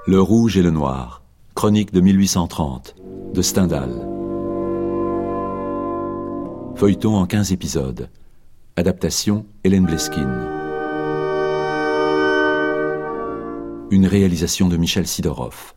Le Rouge et le Noir, chronique de 1830, de Stendhal. Feuilleton en 15 épisodes. Adaptation Hélène Bleskine. Une réalisation de Michel Sidorov.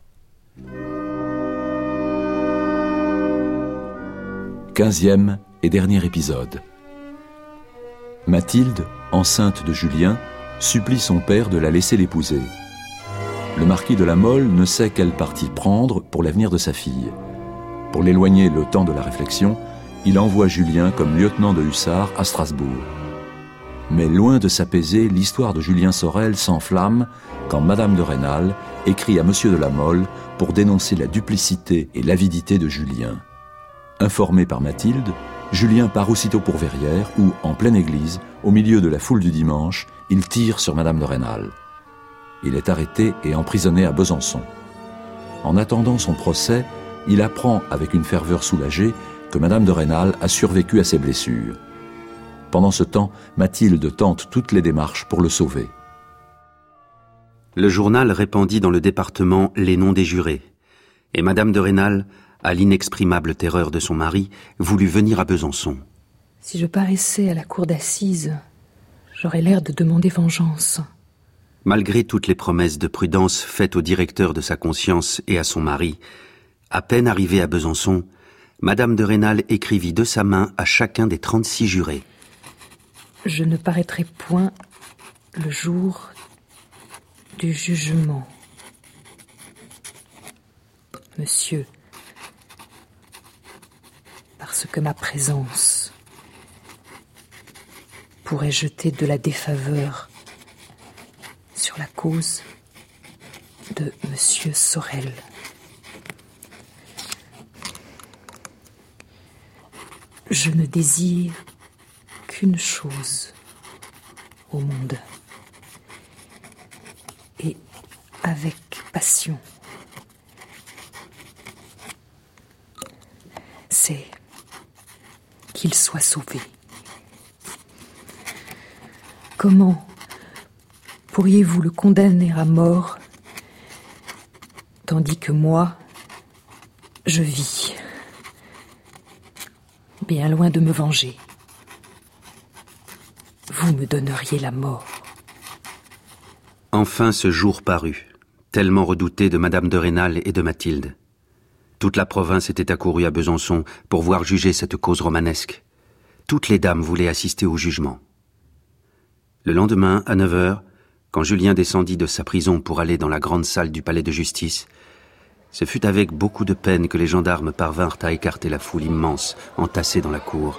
15e et dernier épisode. Mathilde, enceinte de Julien, supplie son père de la laisser l'épouser. Le marquis de La Mole ne sait quel parti prendre pour l'avenir de sa fille. Pour l'éloigner le temps de la réflexion, il envoie Julien comme lieutenant de hussards à Strasbourg. Mais loin de s'apaiser, l'histoire de Julien Sorel s'enflamme quand Madame de Rênal écrit à Monsieur de La Mole pour dénoncer la duplicité et l'avidité de Julien. Informé par Mathilde, Julien part aussitôt pour Verrières où, en pleine église, au milieu de la foule du dimanche, il tire sur Madame de Rênal. Il est arrêté et emprisonné à Besançon. En attendant son procès, il apprend avec une ferveur soulagée que Madame de Rênal a survécu à ses blessures. Pendant ce temps, Mathilde tente toutes les démarches pour le sauver. Le journal répandit dans le département les noms des jurés, et Madame de Rênal, à l'inexprimable terreur de son mari, voulut venir à Besançon. Si je paraissais à la cour d'assises, j'aurais l'air de demander vengeance. Malgré toutes les promesses de prudence faites au directeur de sa conscience et à son mari, à peine arrivée à Besançon, Madame de Rênal écrivit de sa main à chacun des 36 jurés. Je ne paraîtrai point le jour du jugement. Monsieur, parce que ma présence pourrait jeter de la défaveur sur la cause de Monsieur Sorel. Je ne désire qu'une chose au monde, et avec passion. C'est qu'il soit sauvé. Comment pourriez-vous le condamner à mort, tandis que moi, je vis, bien loin de me venger? Vous me donneriez la mort. Enfin ce jour parut, tellement redouté de Madame de Rênal et de Mathilde. Toute la province était accourue à Besançon pour voir juger cette cause romanesque. Toutes les dames voulaient assister au jugement. Le lendemain, à 9h, quand Julien descendit de sa prison pour aller dans la grande salle du palais de justice, ce fut avec beaucoup de peine que les gendarmes parvinrent à écarter la foule immense entassée dans la cour.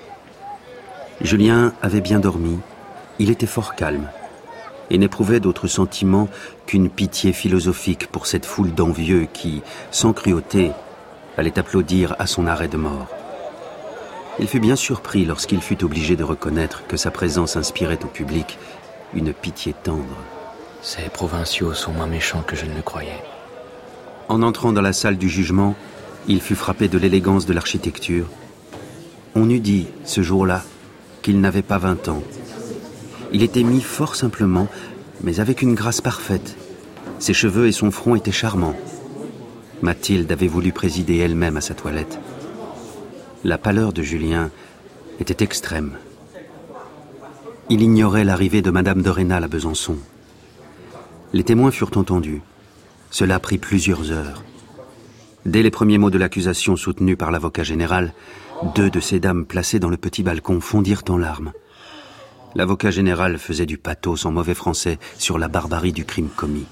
Julien avait bien dormi, il était fort calme, et n'éprouvait d'autre sentiment qu'une pitié philosophique pour cette foule d'envieux qui, sans cruauté, allait applaudir à son arrêt de mort. Il fut bien surpris lorsqu'il fut obligé de reconnaître que sa présence inspirait au public une pitié tendre. Ces provinciaux sont moins méchants que je ne le croyais. En entrant dans la salle du jugement, il fut frappé de l'élégance de l'architecture. On eût dit, ce jour-là, qu'il n'avait pas 20 ans. Il était mis fort simplement, mais avec une grâce parfaite. Ses cheveux et son front étaient charmants. Mathilde avait voulu présider elle-même à sa toilette. La pâleur de Julien était extrême. Il ignorait l'arrivée de Madame de Rênal à Besançon. Les témoins furent entendus. Cela prit plusieurs heures. Dès les premiers mots de l'accusation soutenus par l'avocat général, 2 de ces dames placées dans le petit balcon fondirent en larmes. L'avocat général faisait du pathos en mauvais français sur la barbarie du crime commis.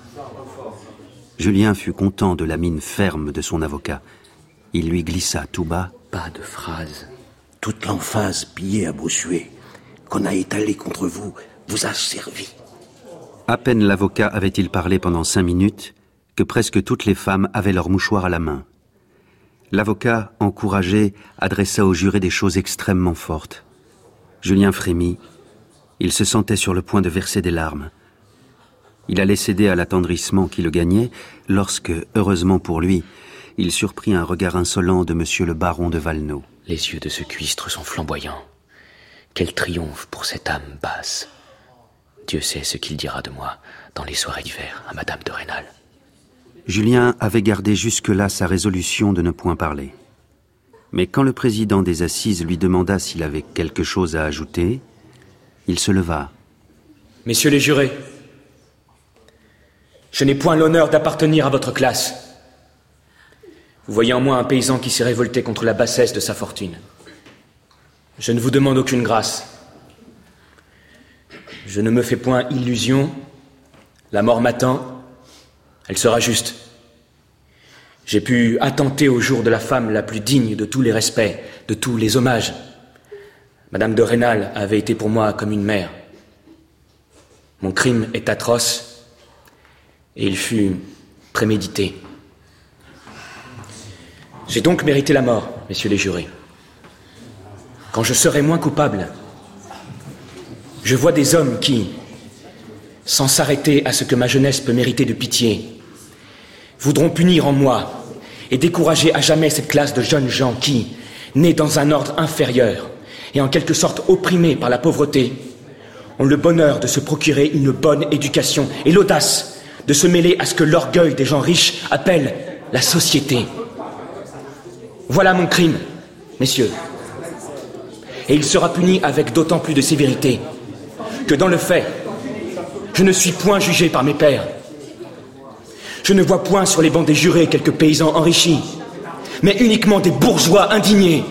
Julien fut content de la mine ferme de son avocat. Il lui glissa tout bas. Pas de phrase. Toute l'emphase pillée à Bossuet, qu'on a étalée contre vous, vous a servi. À peine l'avocat avait-il parlé pendant 5 minutes que presque toutes les femmes avaient leur mouchoir à la main. L'avocat, encouragé, adressa au juré des choses extrêmement fortes. Julien frémit. Il se sentait sur le point de verser des larmes. Il allait céder à l'attendrissement qui le gagnait lorsque, heureusement pour lui, il surprit un regard insolent de monsieur le baron de Valenod. Les yeux de ce cuistre sont flamboyants. Quel triomphe pour cette âme basse. Dieu sait ce qu'il dira de moi dans les soirées d'hiver à Madame de Rênal. Julien avait gardé jusque-là sa résolution de ne point parler. Mais quand le président des assises lui demanda s'il avait quelque chose à ajouter, il se leva. Messieurs les jurés, je n'ai point l'honneur d'appartenir à votre classe. Vous voyez en moi un paysan qui s'est révolté contre la bassesse de sa fortune. Je ne vous demande aucune grâce. Je ne me fais point illusion. La mort m'attend. Elle sera juste. J'ai pu attenter au jour de la femme la plus digne de tous les respects, de tous les hommages. Madame de Rênal avait été pour moi comme une mère. Mon crime est atroce et il fut prémédité. J'ai donc mérité la mort, messieurs les jurés. Quand je serai moins coupable, je vois des hommes qui, sans s'arrêter à ce que ma jeunesse peut mériter de pitié, voudront punir en moi et décourager à jamais cette classe de jeunes gens qui, nés dans un ordre inférieur et en quelque sorte opprimés par la pauvreté, ont le bonheur de se procurer une bonne éducation et l'audace de se mêler à ce que l'orgueil des gens riches appelle la société. Voilà mon crime, messieurs. Et il sera puni avec d'autant plus de sévérité que dans le fait, je ne suis point jugé par mes pairs. Je ne vois point sur les bancs des jurés quelques paysans enrichis, mais uniquement des bourgeois indignés.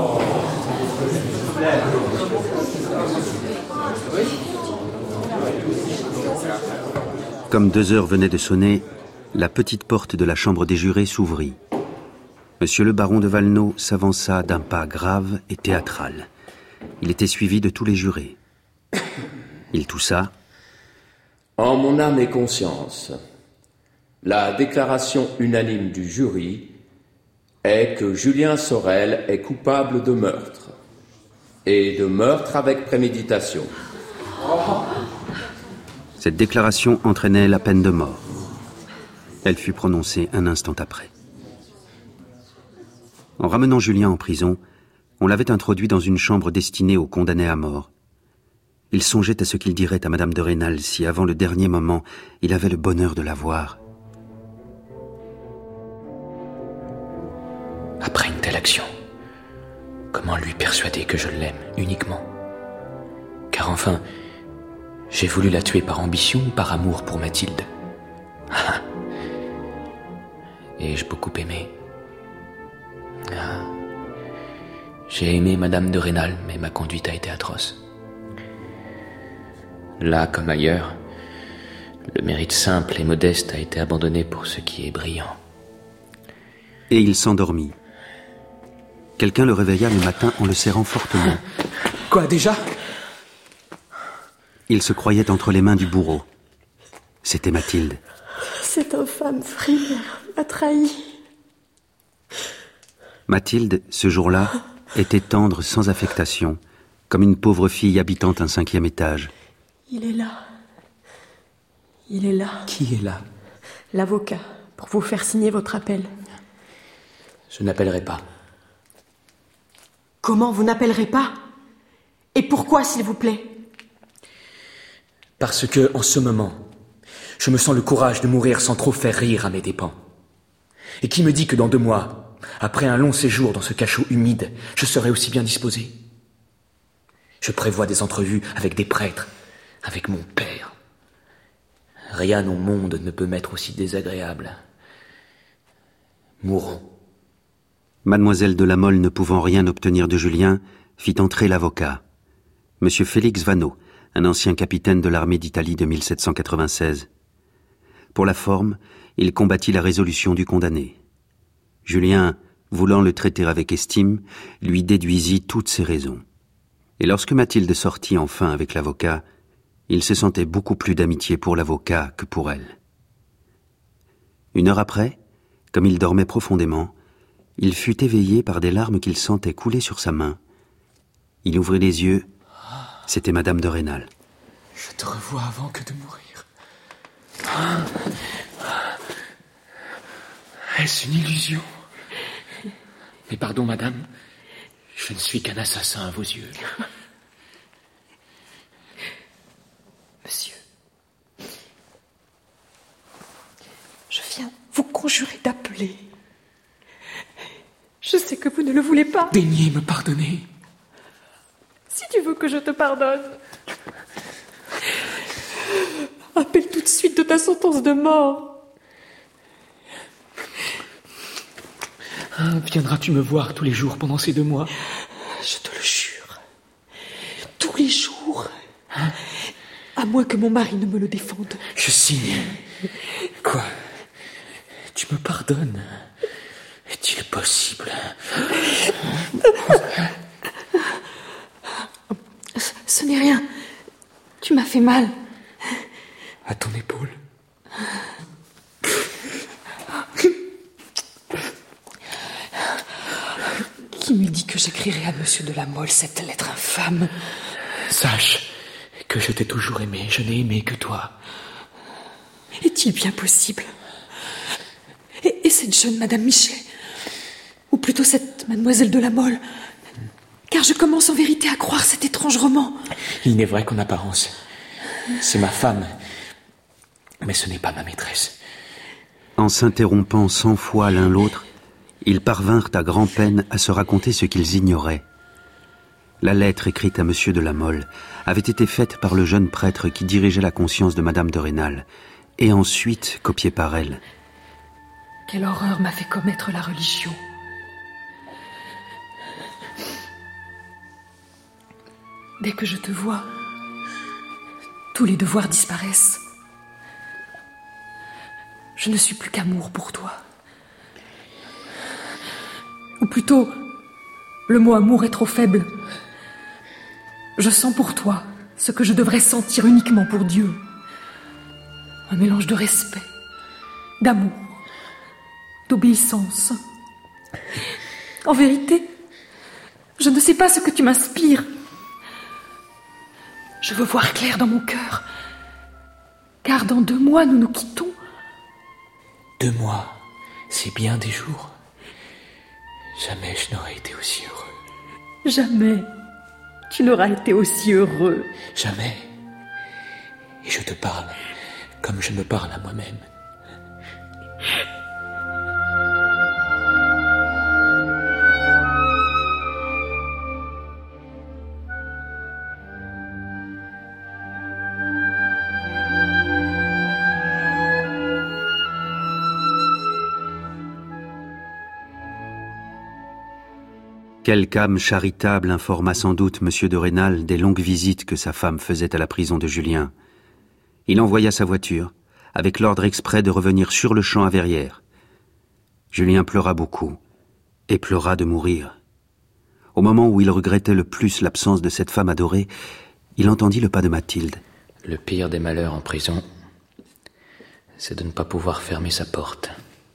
Comme 2 heures venaient de sonner, la petite porte de la chambre des jurés s'ouvrit. Monsieur le baron de Valenod s'avança d'un pas grave et théâtral. Il était suivi de tous les jurés. Il toussa. En mon âme et conscience, la déclaration unanime du jury est que Julien Sorel est coupable de meurtre, et de meurtre avec préméditation. Cette déclaration entraînait la peine de mort. Elle fut prononcée un instant après. En ramenant Julien en prison, on l'avait introduit dans une chambre destinée aux condamnés à mort. Il songeait à ce qu'il dirait à Madame de Rênal si, avant le dernier moment, il avait le bonheur de la voir. Après une telle action, comment lui persuader que je l'aime uniquement? Car enfin, j'ai voulu la tuer par ambition ou par amour pour Mathilde? Ai-je beaucoup aimé? J'ai aimé Madame de Rênal, mais ma conduite a été atroce. Là, comme ailleurs, le mérite simple et modeste a été abandonné pour ce qui est brillant. Et il s'endormit. Quelqu'un le réveilla le matin en le serrant fortement. Quoi, déjà? Il se croyait entre les mains du bourreau. C'était Mathilde. Cet infâme Frimaire m'a trahi. Mathilde, ce jour-là, était tendre sans affectation, comme une pauvre fille habitant un 5e étage. Il est là. Il est là. Qui est là? L'avocat, pour vous faire signer votre appel. Je n'appellerai pas. Comment vous n'appellerez pas? Et pourquoi, s'il vous plaît? Parce que, en ce moment, je me sens le courage de mourir sans trop faire rire à mes dépens. Et qui me dit que dans 2 mois, après un long séjour dans ce cachot humide, je serai aussi bien disposé? Je prévois des entrevues avec des prêtres, avec mon père. Rien au monde ne peut m'être aussi désagréable. Mourons. Mademoiselle de la Mole, ne pouvant rien obtenir de Julien, fit entrer l'avocat. Monsieur Félix Vanneau, un ancien capitaine de l'armée d'Italie de 1796. Pour la forme, il combattit la résolution du condamné. Julien, voulant le traiter avec estime, lui déduisit toutes ses raisons. Et lorsque Mathilde sortit enfin avec l'avocat, il se sentait beaucoup plus d'amitié pour l'avocat que pour elle. 1 heure après, comme il dormait profondément, il fut éveillé par des larmes qu'il sentait couler sur sa main. Il ouvrit les yeux. C'était Madame de Rênal. Je te revois avant que de mourir. Est-ce une illusion? Mais pardon, madame, je ne suis qu'un assassin à vos yeux. Monsieur, je viens vous conjuré d'appeler. Je sais que vous ne le voulez pas. Daignez me pardonner. Si tu veux que je te pardonne, appelle tout de suite de ta sentence de mort. Viendras-tu me voir tous les jours pendant ces 2 mois? Je te le jure. Tous les jours. À moins que mon mari ne me le défende. Je signe. Quoi? Tu me pardonnes? Est-il possible? Ce n'est rien. Tu m'as fait mal. À ton épaule. Qui me dit que j'écrirai à Monsieur de la Mole cette lettre infâme? Sache que je t'ai toujours aimé. Je n'ai aimé que toi. Est-il bien possible? Et cette jeune Madame Michelet? Ou plutôt cette Mademoiselle de la Mole? Car je commence en vérité à croire cet étrange roman. Il n'est vrai qu'en apparence, c'est ma femme, mais ce n'est pas ma maîtresse. En s'interrompant 100 fois l'un l'autre, ils parvinrent à grand-peine à se raconter ce qu'ils ignoraient. La lettre écrite à Monsieur de la Mole avait été faite par le jeune prêtre qui dirigeait la conscience de Madame de Rênal, et ensuite copiée par elle. Quelle horreur m'a fait commettre la religion. Dès que je te vois, tous les devoirs disparaissent. Je ne suis plus qu'amour pour toi. Ou plutôt, le mot amour est trop faible. Je sens pour toi ce que je devrais sentir uniquement pour Dieu. Un mélange de respect, d'amour, d'obéissance. En vérité, je ne sais pas ce que tu m'inspires. Je veux voir clair dans mon cœur, car dans 2 mois, nous nous quittons. 2 mois, c'est bien des jours. Jamais je n'aurais été aussi heureux. Jamais tu n'auras été aussi heureux. Jamais. Et je te parle comme je me parle à moi-même. Quelque âme charitable informa sans doute M. de Rênal des longues visites que sa femme faisait à la prison de Julien. Il envoya sa voiture, avec l'ordre exprès de revenir sur-le-champ à Verrières. Julien pleura beaucoup, et pleura de mourir. Au moment où il regrettait le plus l'absence de cette femme adorée, il entendit le pas de Mathilde. Le pire des malheurs en prison, c'est de ne pas pouvoir fermer sa porte.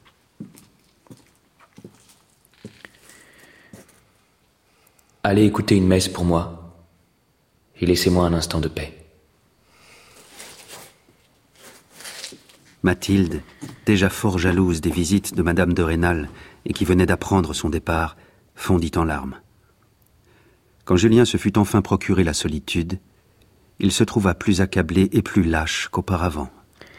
Allez écouter une messe pour moi, et laissez-moi un instant de paix. Mathilde, déjà fort jalouse des visites de Madame de Rênal et qui venait d'apprendre son départ, fondit en larmes. Quand Julien se fut enfin procuré la solitude, il se trouva plus accablé et plus lâche qu'auparavant.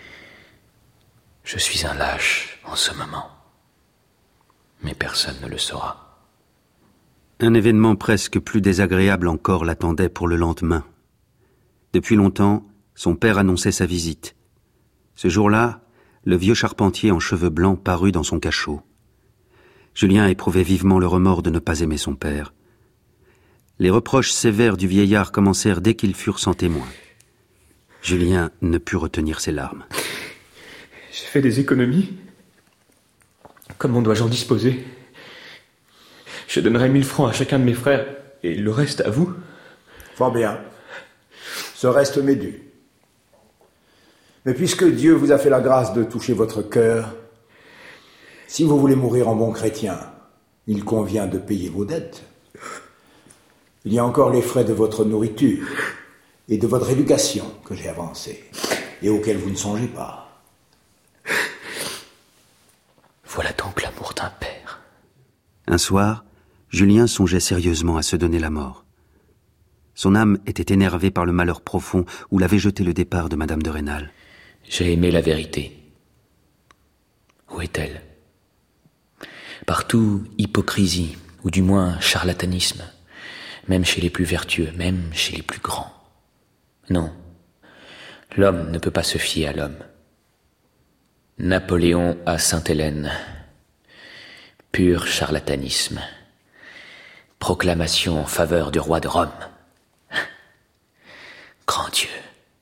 Je suis un lâche en ce moment, mais personne ne le saura. Un événement presque plus désagréable encore l'attendait pour le lendemain. Depuis longtemps, son père annonçait sa visite. Ce jour-là, le vieux charpentier en cheveux blancs parut dans son cachot. Julien éprouvait vivement le remords de ne pas aimer son père. Les reproches sévères du vieillard commencèrent dès qu'ils furent sans témoin. Julien ne put retenir ses larmes. J'ai fait des économies. Comment dois-je en disposer ? Je donnerai 1000 francs à chacun de mes frères, et le reste à vous. Fort bien. Ce reste m'est dû. Mais puisque Dieu vous a fait la grâce de toucher votre cœur, si vous voulez mourir en bon chrétien, il convient de payer vos dettes. Il y a encore les frais de votre nourriture et de votre éducation que j'ai avancés, et auxquels vous ne songez pas. Voilà donc l'amour d'un père. Un soir, Julien songeait sérieusement à se donner la mort. Son âme était énervée par le malheur profond où l'avait jeté le départ de Madame de Rênal. J'ai aimé la vérité. Où est-elle ? Partout, hypocrisie, ou du moins charlatanisme, même chez les plus vertueux, même chez les plus grands. Non, l'homme ne peut pas se fier à l'homme. Napoléon à Sainte-Hélène, pur charlatanisme, proclamation en faveur du roi de Rome. Grand Dieu,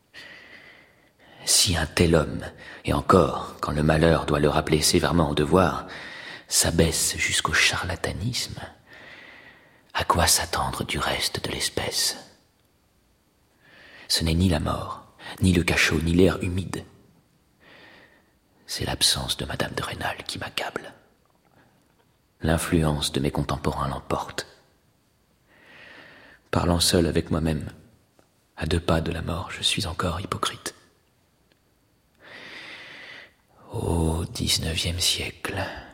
si un tel homme, et encore, quand le malheur doit le rappeler sévèrement au devoir, s'abaisse jusqu'au charlatanisme, à quoi s'attendre du reste de l'espèce? Ce n'est ni la mort, ni le cachot, ni l'air humide. C'est l'absence de Madame de Rênal qui m'accable. L'influence de mes contemporains l'emporte. Parlant seul avec moi-même, à 2 pas de la mort, je suis encore hypocrite. Ô XIXe siècle.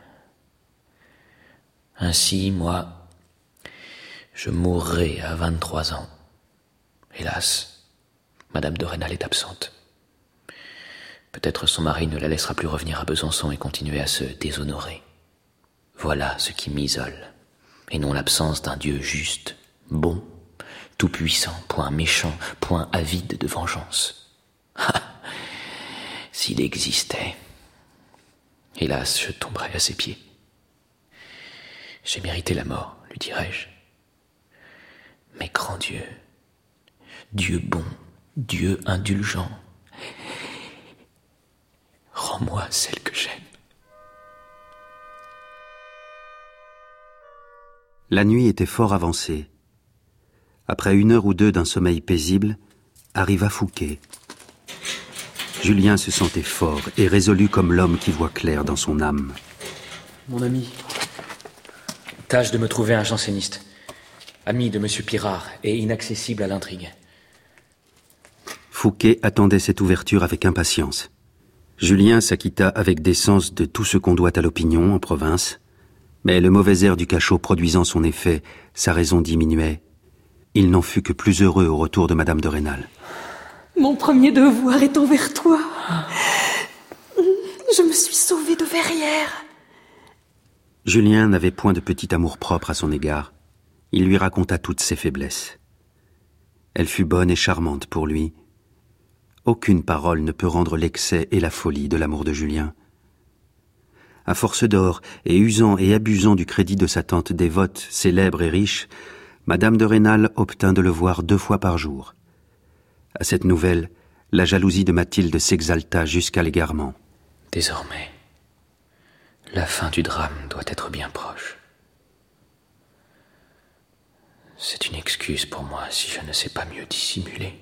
Ainsi, moi, je mourrai à 23 ans. Hélas, Madame de Rênal est absente. Peut-être son mari ne la laissera plus revenir à Besançon et continuer à se déshonorer. Voilà ce qui m'isole, et non l'absence d'un Dieu juste, bon, tout-puissant, point méchant, point avide de vengeance. Ah, s'il existait, hélas, je tomberais à ses pieds. J'ai mérité la mort, lui dirais-je. Mais grand Dieu, Dieu bon, Dieu indulgent, rends-moi celle que j'aime. La nuit était fort avancée. Après 1 heure ou 2 d'un sommeil paisible, arriva Fouquet. Julien se sentait fort et résolu comme l'homme qui voit clair dans son âme. Mon ami, tâche de me trouver un janséniste, ami de M. Pirard et inaccessible à l'intrigue. Fouquet attendait cette ouverture avec impatience. Julien s'acquitta avec décence de tout ce qu'on doit à l'opinion en province, mais le mauvais air du cachot produisant son effet, sa raison diminuait. Il n'en fut que plus heureux au retour de Madame de Rênal. Mon premier devoir est envers toi. Je me suis sauvée de Verrières. Julien n'avait point de petit amour-propre à son égard. Il lui raconta toutes ses faiblesses. Elle fut bonne et charmante pour lui. Aucune parole ne peut rendre l'excès et la folie de l'amour de Julien. À force d'or, et usant et abusant du crédit de sa tante dévote, célèbre et riche, Madame de Rênal obtint de le voir 2 fois par jour. À cette nouvelle, la jalousie de Mathilde s'exalta jusqu'à l'égarement. Désormais, la fin du drame doit être bien proche. C'est une excuse pour moi si je ne sais pas mieux dissimuler.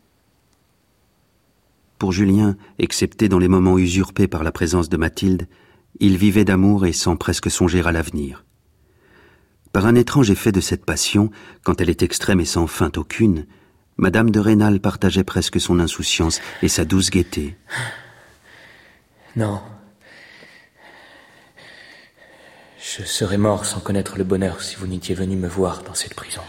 Pour Julien, excepté dans les moments usurpés par la présence de Mathilde, il vivait d'amour et sans presque songer à l'avenir. Par un étrange effet de cette passion, quand elle est extrême et sans feinte aucune, Madame de Rênal partageait presque son insouciance et sa douce gaieté. Non. Je serais mort sans connaître le bonheur si vous n'étiez venu me voir dans cette prison.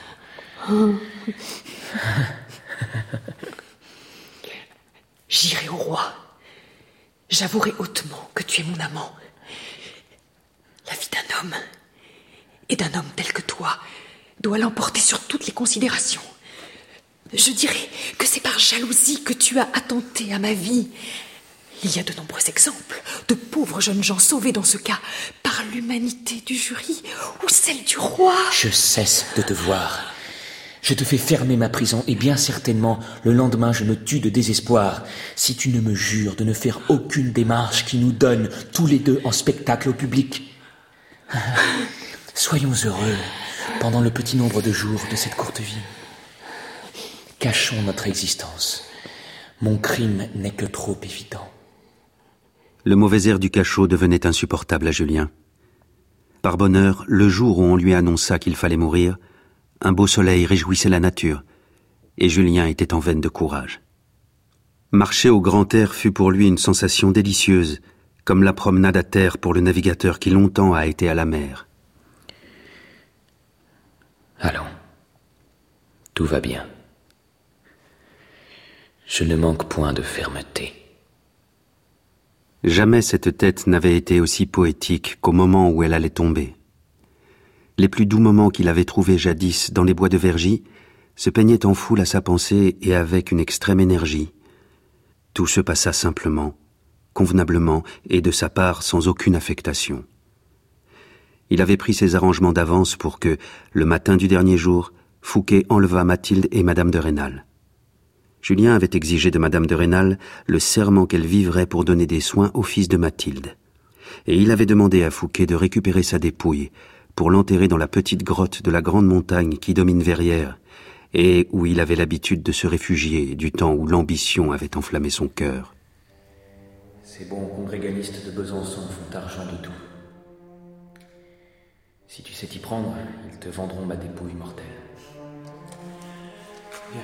J'irai au roi. J'avouerai hautement que tu es mon amant. La vie d'un homme, et d'un homme tel que toi, doit l'emporter sur toutes les considérations. Je dirai que c'est par jalousie que tu as attenté à ma vie. Il y a de nombreux exemples de pauvres jeunes gens sauvés dans ce cas par l'humanité du jury ou celle du roi. Je cesse de te voir. Je te fais fermer ma prison et bien certainement le lendemain je me tue de désespoir si tu ne me jures de ne faire aucune démarche qui nous donne tous les 2 en spectacle au public. Soyons heureux pendant le petit nombre de jours de cette courte vie. Cachons notre existence. Mon crime n'est que trop évident. Le mauvais air du cachot devenait insupportable à Julien. Par bonheur, le jour où on lui annonça qu'il fallait mourir, un beau soleil réjouissait la nature, et Julien était en veine de courage. Marcher au grand air fut pour lui une sensation délicieuse, comme la promenade à terre pour le navigateur qui longtemps a été à la mer. Allons, tout va bien. Je ne manque point de fermeté. Jamais cette tête n'avait été aussi poétique qu'au moment où elle allait tomber. Les plus doux moments qu'il avait trouvés jadis dans les bois de Vergy se peignaient en foule à sa pensée et avec une extrême énergie. Tout se passa simplement, convenablement et de sa part sans aucune affectation. Il avait pris ses arrangements d'avance pour que, le matin du dernier jour, Fouqué enlevât Mathilde et Madame de Rênal. Julien avait exigé de Madame de Rênal le serment qu'elle vivrait pour donner des soins au fils de Mathilde. Et il avait demandé à Fouqué de récupérer sa dépouille pour l'enterrer dans la petite grotte de la grande montagne qui domine Verrières et où il avait l'habitude de se réfugier du temps où l'ambition avait enflammé son cœur. Ces bons congrégalistes de Besançon font argent de tout. Si tu sais t'y prendre, ils te vendront ma dépouille mortelle. Viens.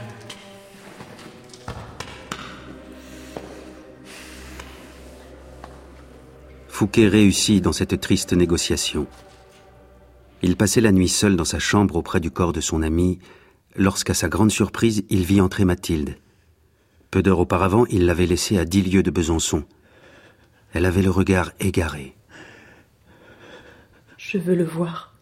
Fouqué réussit dans cette triste négociation. Il passait la nuit seul dans sa chambre auprès du corps de son ami, lorsqu'à sa grande surprise, il vit entrer Mathilde. Peu d'heures auparavant, il l'avait laissée à 10 lieues de Besançon. Elle avait le regard égaré. Je veux le voir.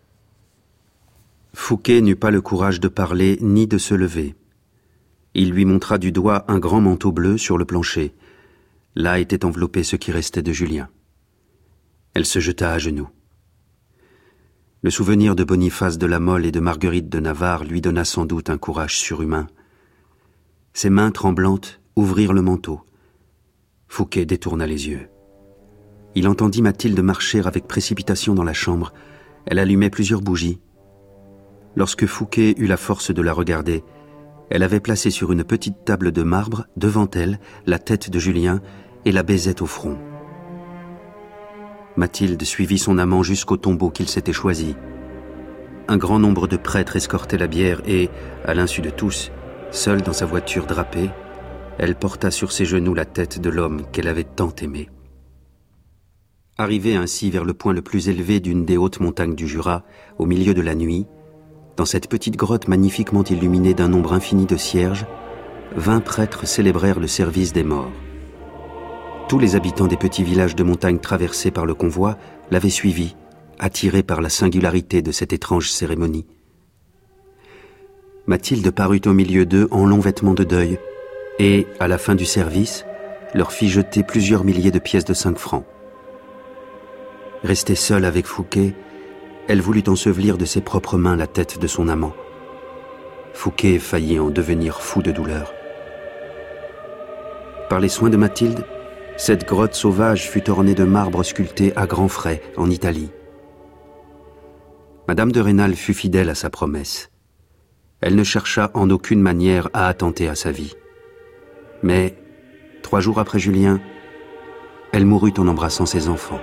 Fouqué n'eut pas le courage de parler ni de se lever. Il lui montra du doigt un grand manteau bleu sur le plancher. Là était enveloppé ce qui restait de Julien. Elle se jeta à genoux. Le souvenir de Boniface de la Mole et de Marguerite de Navarre lui donna sans doute un courage surhumain. Ses mains tremblantes ouvrirent le manteau. Fouqué détourna les yeux. Il entendit Mathilde marcher avec précipitation dans la chambre. Elle allumait plusieurs bougies. Lorsque Fouqué eut la force de la regarder, elle avait placé sur une petite table de marbre, devant elle, la tête de Julien et la baisait au front. Mathilde suivit son amant jusqu'au tombeau qu'il s'était choisi. Un grand nombre de prêtres escortaient la bière et, à l'insu de tous, seule dans sa voiture drapée, elle porta sur ses genoux la tête de l'homme qu'elle avait tant aimé. Arrivée ainsi vers le point le plus élevé d'une des hautes montagnes du Jura, au milieu de la nuit, dans cette petite grotte magnifiquement illuminée d'un nombre infini de cierges, 20 prêtres célébrèrent le service des morts. Tous les habitants des petits villages de montagne traversés par le convoi l'avaient suivi, attirés par la singularité de cette étrange cérémonie. Mathilde parut au milieu d'eux en longs vêtements de deuil et, à la fin du service, leur fit jeter plusieurs milliers de pièces de 5 francs. Restée seule avec Fouqué, elle voulut ensevelir de ses propres mains la tête de son amant. Fouqué faillit en devenir fou de douleur. Par les soins de Mathilde, cette grotte sauvage fut ornée de marbre sculpté à grands frais en Italie. Madame de Rênal fut fidèle à sa promesse. Elle ne chercha en aucune manière à attenter à sa vie. Mais, 3 jours après Julien, elle mourut en embrassant ses enfants.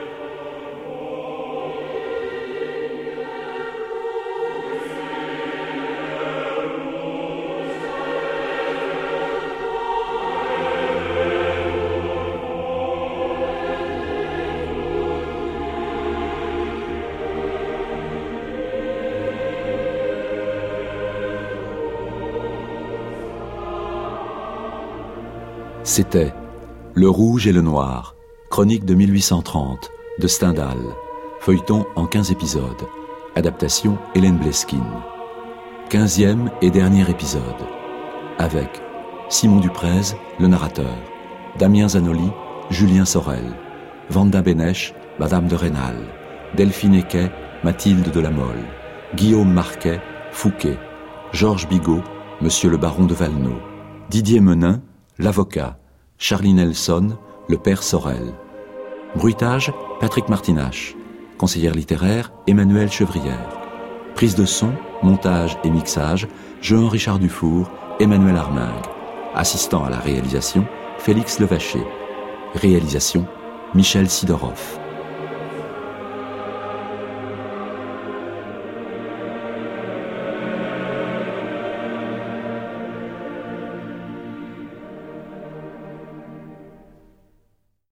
C'était Le Rouge et le Noir, chronique de 1830, de Stendhal, feuilleton en 15 épisodes, adaptation Hélène Bleskine. 15e et dernier épisode, avec Simon Duprez, le narrateur, Damien Zanoli, Julien Sorel, Vanda Bénèche, Madame de Rênal, Delphine Equet, Mathilde de la Mole, Guillaume Marquet, Fouqué, Georges Bigot, Monsieur le Baron de Vallenaud, Didier Menin, l'avocat, Charlie Nelson, le père Sorel. Bruitage, Patrick Martinache. Conseillère littéraire, Emmanuelle Chevrière. Prise de son, montage et mixage, Jean-Richard Dufour, Emmanuel Armingue. Assistant à la réalisation, Félix Levaché. Réalisation, Michel Sidorov.